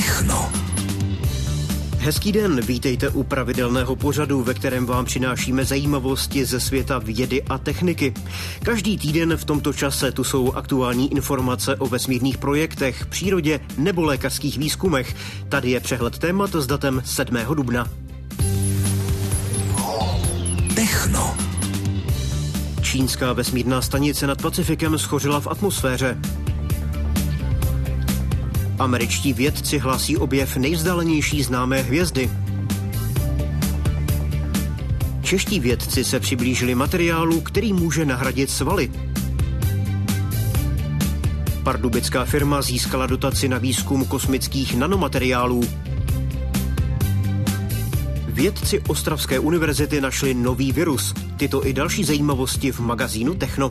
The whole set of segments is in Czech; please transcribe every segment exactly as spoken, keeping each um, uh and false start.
Techno. Hezký den, vítejte u pravidelného pořadu, ve kterém vám přinášíme zajímavosti ze světa vědy a techniky. Každý týden v tomto čase tu jsou aktuální informace o vesmírných projektech, přírodě nebo lékařských výzkumech. Tady je přehled témat s datem sedmého dubna. Techno. Čínská vesmírná stanice nad Pacifikem schořela v atmosféře. Američtí vědci hlásí objev nejvzdálenější známé hvězdy. Čeští vědci se přiblížili materiálu, který může nahradit svaly. Pardubická firma získala dotaci na výzkum kosmických nanomateriálů. Vědci Ostravské univerzity našli nový virus. Tyto i další zajímavosti v magazínu Techno.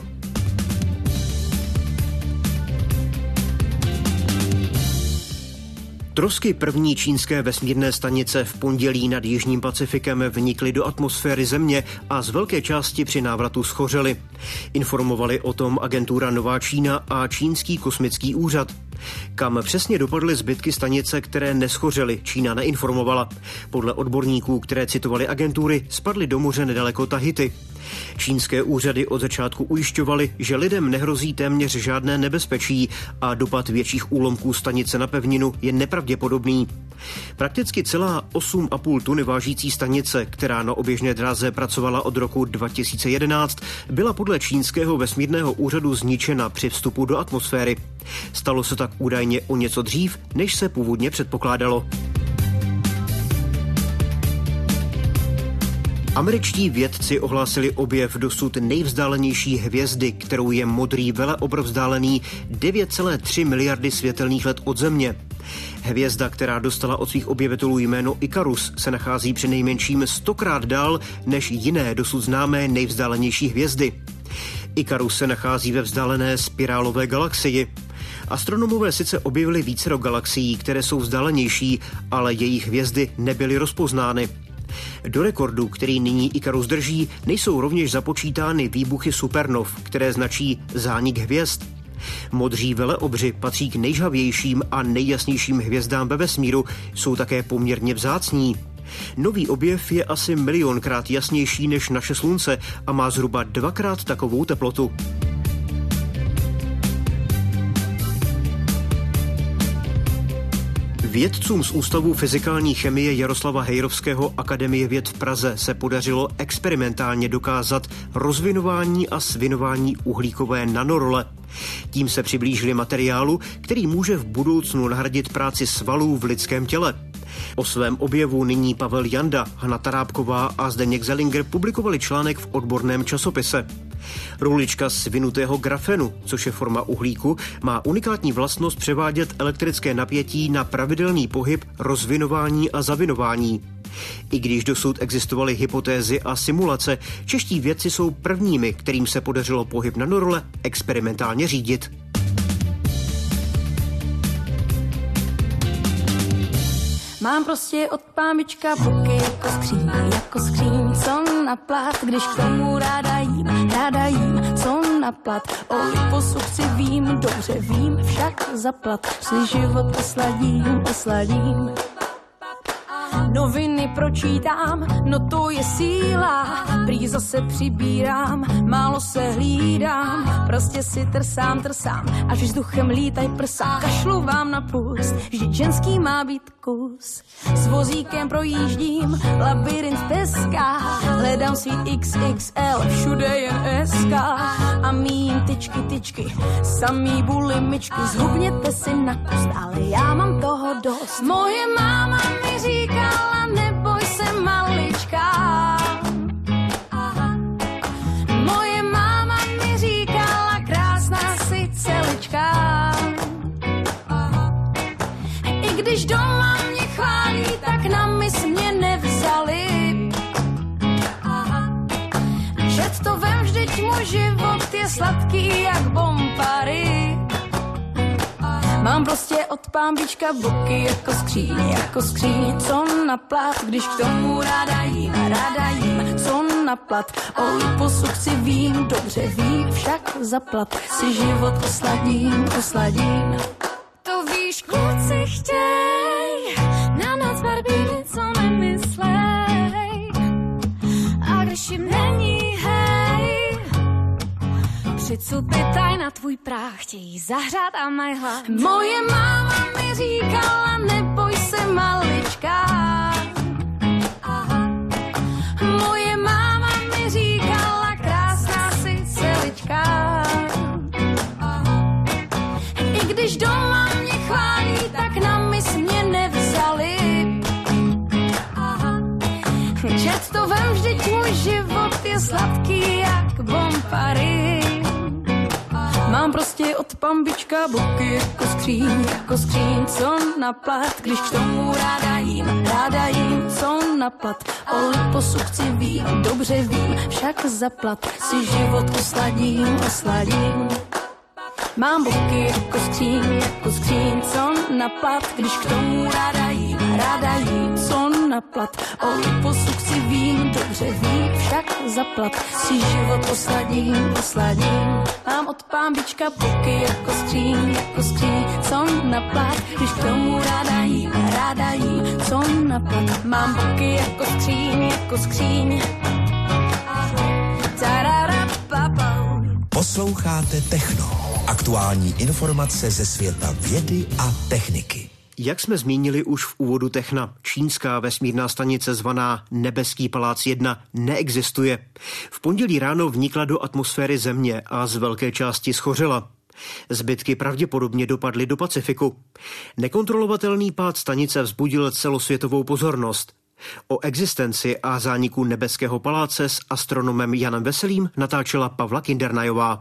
Trosky první čínské vesmírné stanice v pondělí nad Jižním Pacifikem vnikly do atmosféry Země a z velké části při návratu schořely. Informovali o tom agentura Nová Čína a Čínský kosmický úřad. Kam přesně dopadly zbytky stanice, které neschořely, Čína neinformovala. Podle odborníků, které citovali agentury, spadly do moře nedaleko Tahiti. Čínské úřady od začátku ujišťovaly, že lidem nehrozí téměř žádné nebezpečí a dopad větších úlomků stanice na pevninu je nepravděpodobný. Prakticky celá osm a půl tuny vážící stanice, která na oběžné dráze pracovala od roku dva tisíce jedenáct, byla podle čínského vesmírného úřadu zničena při vstupu do atmosféry. Stalo se tak údajně o něco dřív, než se původně předpokládalo. Američtí vědci ohlásili objev dosud nejvzdálenější hvězdy, kterou je modrý veleobr vzdálený devět celá tři miliardy světelných let od Země. Hvězda, která dostala od svých objevitelů jméno Ikarus, se nachází přinejmenším stokrát dál než jiné dosud známé nejvzdálenější hvězdy. Ikarus se nachází ve vzdálené spirálové galaxii. Astronomové sice objevili vícero galaxií, které jsou vzdálenější, ale jejich hvězdy nebyly rozpoznány. Do rekordu, který nyní Ikarus drží, nejsou rovněž započítány výbuchy supernov, které značí zánik hvězd. Modří veleobři patří k nejžhavějším a nejjasnějším hvězdám ve vesmíru, jsou také poměrně vzácní. Nový objev je asi milionkrát jasnější než naše Slunce a má zhruba dvakrát takovou teplotu. Vědcům z Ústavu fyzikální chemie Jaroslava Hejrovského Akademie věd v Praze se podařilo experimentálně dokázat rozvinování a svinování uhlíkové nanorole. Tím se přiblížili materiálu, který může v budoucnu nahradit práci svalů v lidském těle. O svém objevu nyní Pavel Janda, Hana Tarábková a Zdeněk Zellinger publikovali článek v odborném časopise. Rulička svinutého grafenu, což je forma uhlíku, má unikátní vlastnost převádět elektrické napětí na pravidelný pohyb, rozvinování a zavinování. I když dosud existovaly hypotézy a simulace, čeští vědci jsou prvními, kterým se podařilo pohyb nanorole experimentálně řídit. Mám prostě od pámička boky jako skříň, jako skříň, co na plat, když k tomu ráda jím, ráda jím, co na plat. O liposukci vím, dobře vím, však zaplat, si život osladím, osladím. Noviny pročítám, no to je síla, prý zase přibírám, málo se hlídám, prostě si trsám, trsám, až vzduchem lítaj prsa, kašlu vám na pust, vždyť ženský má být kus. S vozíkem projíždím, labirint Teska, hledám svít iks iks el, všude jen S K, a mým tyčky, tyčky, samý bulimičky, zhubněte si na kust, ale já mám toho dost. Moje máma mi říkala, neboj se malička. Moje máma mi říkala, krásná si celička. I když doma mě chválí, tak na mis mě nevzali. Čet to vem, vždyť můj život je sladký jak bombary. Mám prostě od pámbička boky jako skříň, jako skříň, co na plat, když k tomu ráda jím, ráda jím, co na plat. O liposukci vím, dobře vím, však zaplat, si život osladím, osladím. To víš, kluci chtěj, co pytaj na tvůj práh, chtějí zahřát a mají hlad. Moje máma mi říkala, neboj se malička. Aha. Moje máma mi říkala, krásná si celička. Aha. I když doma mě chválí, tak na mis mě nevzali. Aha. Čet to vem, vždyť můj život je sladký jak Bompary. Mám prostě od pambička boky jako skříň, jako skříň, co na plat, když k tomu ráda jím, ráda jím, co na plat. O liposu chci vím, dobře vím, však zaplat si život osladím, osladím. Mám boky jako skříň, jako skříň, co na plat, když k tomu ráda jím, ráda jím, co na plat. O liposu chci vím, dobře vím, však zaplat si život osladím, osladím. Mám od pambička boky jako skříň, jako skříň, co na plat, když k tomu ráda jím, ráda jím, co na plat. Mám boky jako skříň, jako skříň. Posloucháte Techno. Aktuální informace ze světa vědy a techniky. Jak jsme zmínili už v úvodu Techna, čínská vesmírná stanice zvaná Nebeský palác jedna neexistuje. V pondělí ráno vnikla do atmosféry Země a z velké části schořela. Zbytky pravděpodobně dopadly do Pacifiku. Nekontrolovatelný pád stanice vzbudil celosvětovou pozornost. O existenci a zániku Nebeského paláce s astronomem Janem Veselým natáčela Pavla Kindernajová.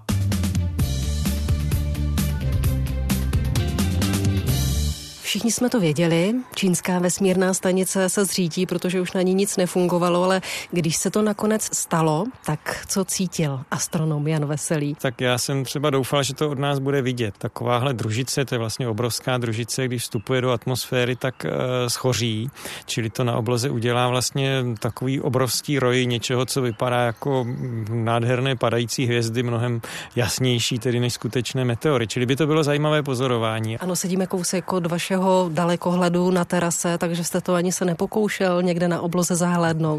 Všichni jsme to věděli, čínská vesmírná stanice se zřítí, protože už na ní nic nefungovalo, ale když se to nakonec stalo, tak co cítil astronom Jan Veselý? Tak já jsem třeba doufal, že to od nás bude vidět. Takováhle družice, to je vlastně obrovská družice, když vstupuje do atmosféry, tak e, schoří, čili to na obloze udělá vlastně takový obrovský roj něčeho, co vypadá jako nádherné padající hvězdy, mnohem jasnější tedy než skutečné meteory, čili by to bylo zajímavé pozorování. Ano, sedíme kousek od vašeho dalekohledu na terase, takže jste to ani se nepokoušel někde na obloze zahlédnout.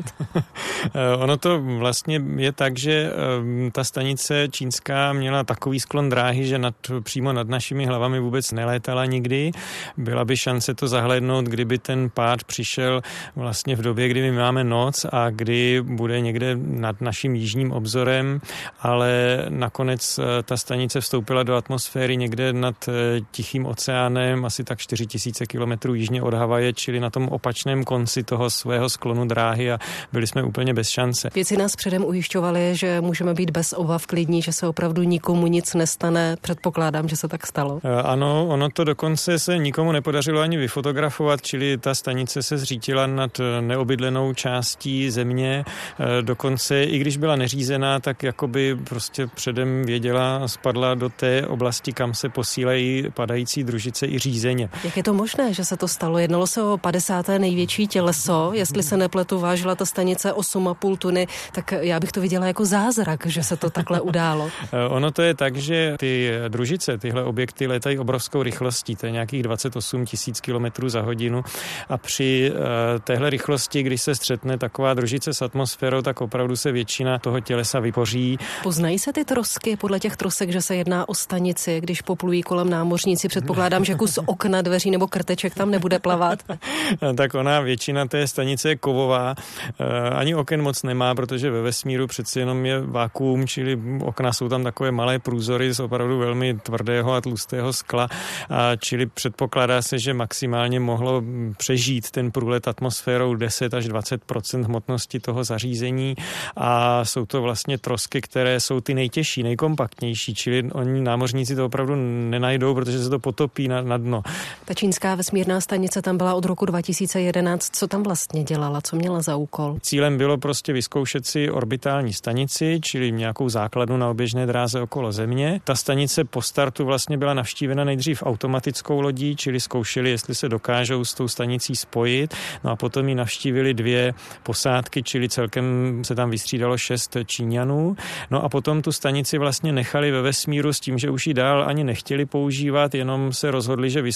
Ono to vlastně je tak, že ta stanice čínská měla takový sklon dráhy, že nad, přímo nad našimi hlavami vůbec nelétala nikdy. Byla by šance to zahlédnout, kdyby ten pád přišel vlastně v době, kdy my máme noc a kdy bude někde nad naším jižním obzorem, ale nakonec ta stanice vstoupila do atmosféry někde nad Tichým oceánem, asi tak čtyři tisíce kilometrů jižně od Havaje, čili na tom opačném konci toho svého sklonu dráhy a byli jsme úplně bez šance. Vědci nás předem ujišťovali, že můžeme být bez obav klidní, že se opravdu nikomu nic nestane. Předpokládám, že se tak stalo. Ano, ono to dokonce se nikomu nepodařilo ani vyfotografovat, čili ta stanice se zřítila nad neobydlenou částí země. Dokonce, i když byla neřízená, tak jakoby prostě předem věděla, spadla do té oblasti, kam se posílají padající družice i řízeně. Jak je to možné, že se to stalo? Jednalo se o padesáté největší těleso, jestli se nepletu, vážila ta stanice osm a půl tuny, tak já bych to viděla jako zázrak, že se to takhle událo. Ono to je tak, že ty družice, tyhle objekty létají obrovskou rychlostí, to je nějakých dvacet osm tisíc kilometrů za hodinu a při uh, téhle rychlosti, když se střetne taková družice s atmosférou, tak opravdu se většina toho tělesa vypoří. Poznají se ty trosky podle těch trosek, že se jedná o stanici, když poplují kolem námořníci? Předpokládám, že kus okna, dveří nebo krteček tam nebude plavat. Tak ona, většina té stanice je kovová, ani oken moc nemá, protože ve vesmíru přeci jenom je vakuum, čili okna jsou tam takové malé průzory z opravdu velmi tvrdého a tlustého skla, a čili předpokládá se, že maximálně mohlo přežít ten průlet atmosférou deset až dvacet procent hmotnosti toho zařízení a jsou to vlastně trosky, které jsou ty nejtěžší, nejkompaktnější, čili oni námořníci to opravdu nenajdou, protože se to potopí na, na dno. Ta čínská vesmírná stanice tam byla od roku dva tisíce jedenáct. Co tam vlastně dělala? Co měla za úkol? Cílem bylo prostě vyzkoušet si orbitální stanici, čili nějakou základnu na oběžné dráze okolo Země. Ta stanice po startu vlastně byla navštívena nejdřív automatickou lodí, čili zkoušeli, jestli se dokážou s tou stanicí spojit. No a potom ji navštívili dvě posádky, čili celkem se tam vystřídalo šest Číňanů. No a potom tu stanici vlastně nechali ve vesmíru s tím, že už ji dál ani nechtěli používat, jenom se rozhodli, že vyzkouší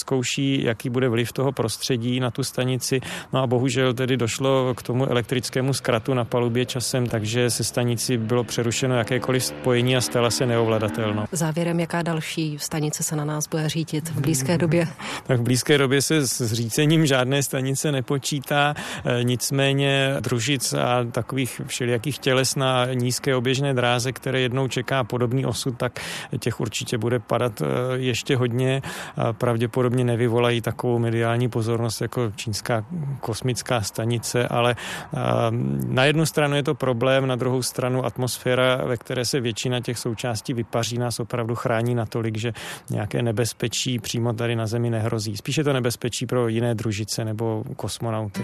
jaký, jaký bude vliv toho prostředí na tu stanici. No a bohužel tedy došlo k tomu elektrickému zkratu na palubě časem, takže se stanici bylo přerušeno jakékoliv spojení a stala se neovladatelnou. Závěrem, jaká další stanice se na nás bude řídit v blízké době? Tak v blízké době se s řícením žádné stanice nepočítá, nicméně družic a takových všelijakých těles na nízké oběžné dráze, které jednou čeká podobný osud, tak těch určitě bude padat ještě hodně. Pravděpodobně nevywolají takovou mediální pozornost jako čínská kosmická stanice, ale na jednu stranu je to problém, na druhou stranu atmosféra, ve které se většina těch součástí vypaří, nás opravdu chrání natolik, že nějaké nebezpečí přímo tady na Zemi nehrozí. Spíše to nebezpečí pro jiné družice nebo kosmonauty.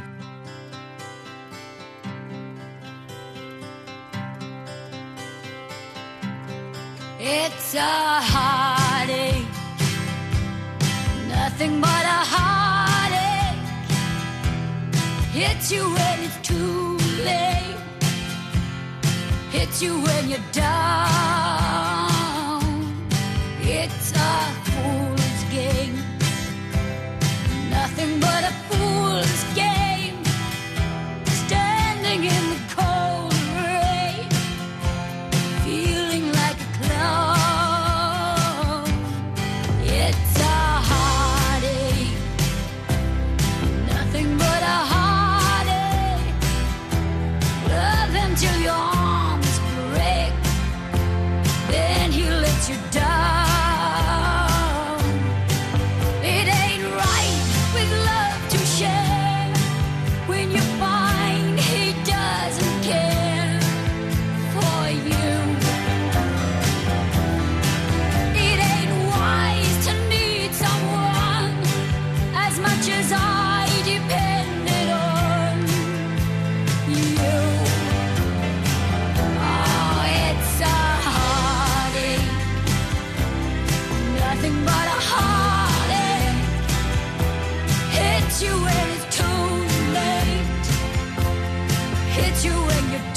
It's a heartache, nothing but a heartache. Hits you when it's too late, hits you when you're down. It's a fool's game, nothing but a fool's game. Standing in the cold rain, feeling like a clown. It's a heartache, nothing but a heartache. Love until your arms break, then he lets you down. It ain't right with love to share when you find he doesn't care for you. It ain't wise to need someone as much as I depended on you. Oh, it's a heartache, nothing but a heartache. Hits you when it's too late, hits you when you're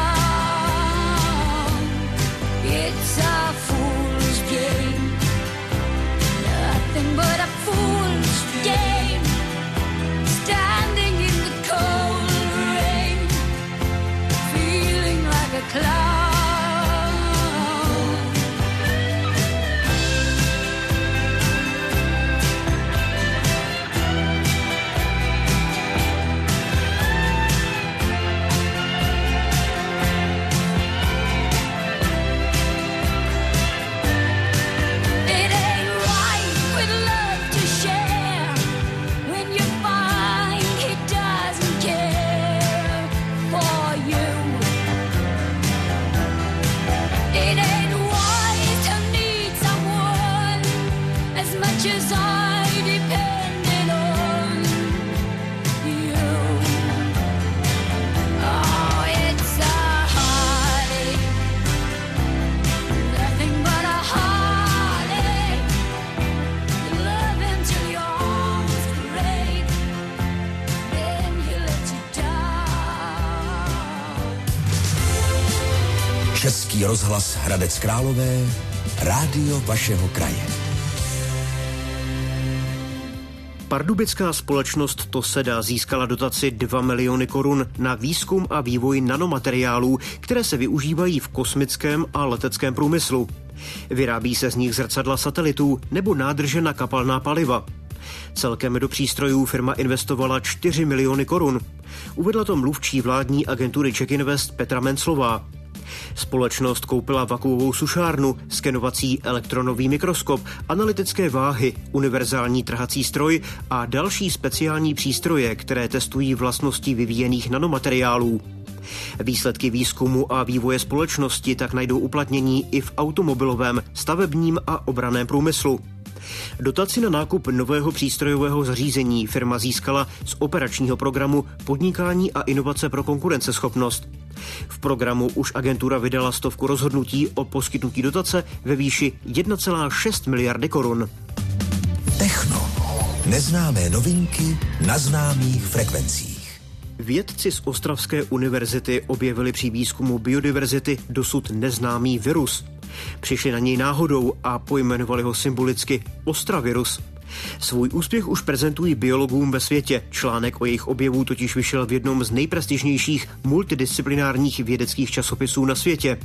down. It's a fool's game, nothing but a fool's game. Standing in the cold rain, feeling like a clown. It ain't right with love to share when you find he doesn't care for you. It ain't wise to need someone as much as I depended on you. Oh, it's a heartache, nothing but a heartache. You love until your arms break, then he lets you down. Český rozhlas Hradec Králové, rádio vašeho kraje. Pardubická společnost Toseda získala dotaci dva miliony korun na výzkum a vývoj nanomateriálů, které se využívají v kosmickém a leteckém průmyslu. Vyrábí se z nich zrcadla satelitů nebo nádrže na kapalná paliva. Celkem do přístrojů firma investovala čtyři miliony korun. Uvedla to mluvčí vládní agentury CzechInvest Petra Menclová. Společnost koupila vakuovou sušárnu, skenovací elektronový mikroskop, analytické váhy, univerzální trhací stroj a další speciální přístroje, které testují vlastnosti vyvíjených nanomateriálů. Výsledky výzkumu a vývoje společnosti tak najdou uplatnění i v automobilovém, stavebním a obranném průmyslu. Dotaci na nákup nového přístrojového zařízení firma získala z operačního programu Podnikání a inovace pro konkurenceschopnost. V programu už agentura vydala stovku rozhodnutí o poskytnutí dotace ve výši jedna celá šest miliardy korun. Techno. Neznámé novinky na známých frekvencích. Vědci z Ostravské univerzity objevili při výzkumu biodiverzity dosud neznámý virus. Přišli na něj náhodou a pojmenovali ho symbolicky Ostravirus. Svůj úspěch už prezentují biologům ve světě. Článek o jejich objevu totiž vyšel v jednom z nejprestižnějších multidisciplinárních vědeckých časopisů na světě.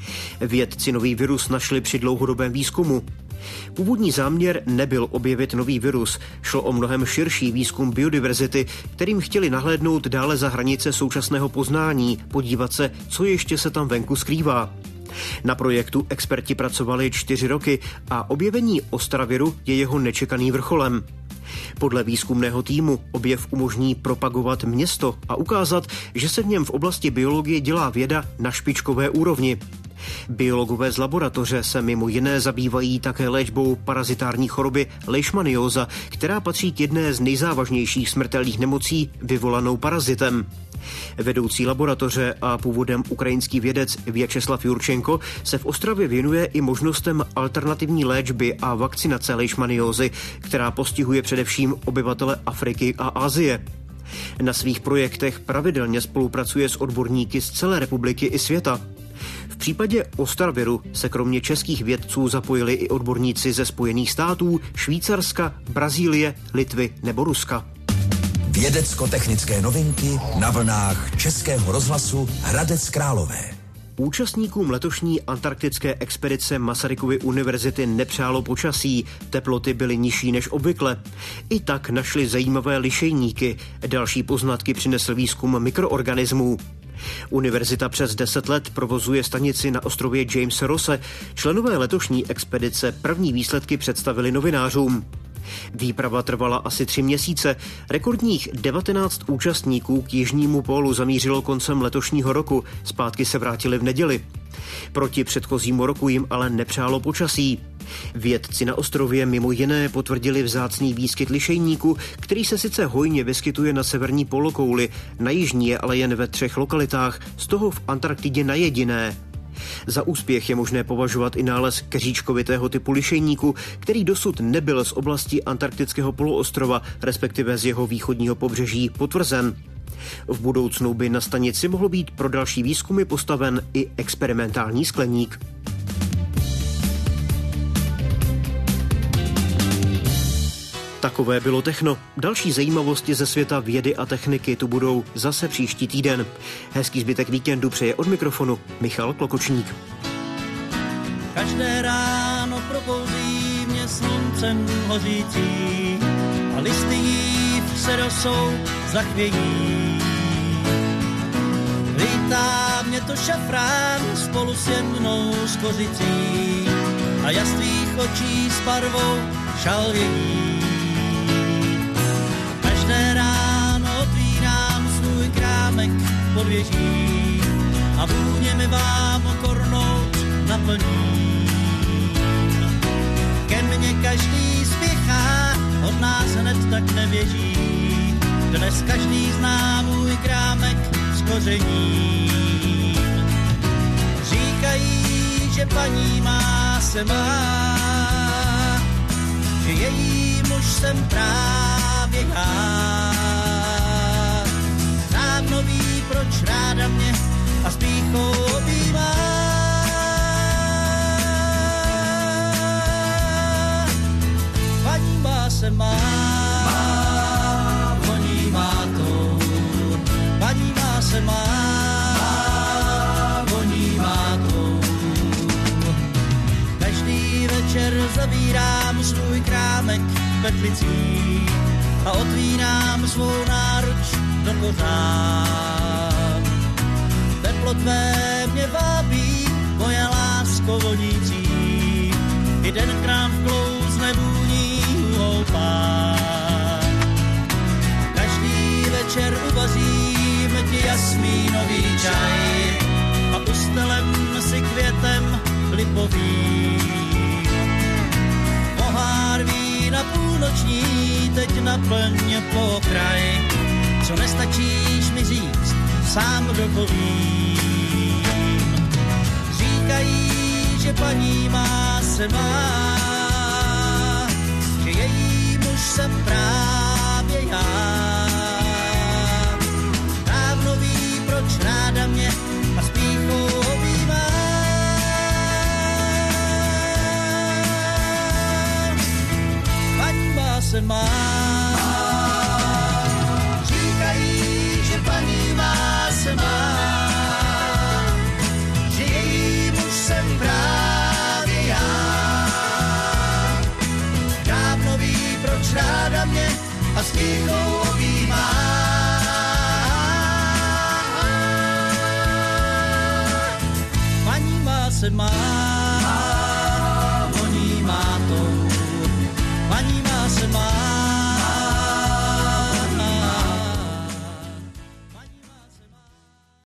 Vědci nový virus našli při dlouhodobém výzkumu. Původní záměr nebyl objevit nový virus, šlo o mnohem širší výzkum biodiverzity, kterým chtěli nahlédnout dále za hranice současného poznání, podívat se, co ještě se tam venku skrývá. Na projektu experti pracovali čtyři roky a objevení ostraviru je jeho nečekaný vrcholem. Podle výzkumného týmu objev umožní propagovat město a ukázat, že se v něm v oblasti biologie dělá věda na špičkové úrovni. Biologové z laboratoře se mimo jiné zabývají také léčbou parazitární choroby leishmanióza, která patří k jedné z nejzávažnějších smrtelných nemocí vyvolanou parazitem. Vedoucí laboratoře a původem ukrajinský vědec Vjačeslav Jurčenko se v Ostravě věnuje i možnostem alternativní léčby a vakcinace leishmaniózy, která postihuje především obyvatele Afriky a Asie. Na svých projektech pravidelně spolupracuje s odborníky z celé republiky i světa. V případě ostraviru se kromě českých vědců zapojili i odborníci ze Spojených států, Švýcarska, Brazílie, Litvy nebo Ruska. Vědecko-technické novinky na vlnách Českého rozhlasu Hradec Králové. Účastníkům letošní antarktické expedice Masarykovy univerzity nepřálo počasí, teploty byly nižší než obvykle. I tak našli zajímavé lišejníky, další poznatky přinesl výzkum mikroorganismů. Univerzita přes deset let provozuje stanici na ostrově Jamese Rosse. Členové letošní expedice první výsledky představili novinářům. Výprava trvala asi tři měsíce. Rekordních devatenáct účastníků k jižnímu pólu zamířilo koncem letošního roku. Zpátky se vrátili v neděli. Proti předchozímu roku jim ale nepřálo počasí. Vědci na ostrově mimo jiné potvrdili vzácný výskyt lišejníku, který se sice hojně vyskytuje na severní polokouli, na jižní je ale jen ve třech lokalitách, z toho v Antarktidě na jediné. Za úspěch je možné považovat i nález keříčkovitého typu lišejníku, který dosud nebyl z oblasti antarktického poloostrova, respektive z jeho východního pobřeží, potvrzen. V budoucnu by na stanici mohlo být pro další výzkumy postaven i experimentální skleník. Takové bylo Techno. Další zajímavosti ze světa vědy a techniky tu budou zase příští týden. Hezký zbytek víkendu přeje od mikrofonu Michal Klokočník. Každé ráno probouzí mě sluncem hořící a listy jív se rosou zachvějí. Vítá mě to šafrán spolu se mnou s kořicí a jas tvých očí s barvou šalvění. Každé ráno otvírám svůj krámek pod věží a vůně mi vám okornout naplní. Ke mně každý spěchá, od nás hned tak nevěří. Dnes každý zná můj krámek s kořením. Říkají, že paní má se má, že její muž jsem právě já. Dávno ví, proč ráda mě a s pýchou objímá. Paní má se má, má voní má to. Paní má se má, má voní má to. Každý večer zavírám svůj krámek petlicí a otvírám svou náruč do kořán. Teplo tvé mě vábí, moje lásko vonící, i den k nám vklouzne vůní hloupá. Každý večer uvařím ti jasmínový čaj a ustelem si květem lipový. Pohár vína půlnoční teď naplň pokraj, co nestačíš mi říct, sám dopovím. Říkají, že paní má se má, že její muž jsem právě já. Dávno ví, proč ráda mě a s pýchou objímá. Paní má se se má.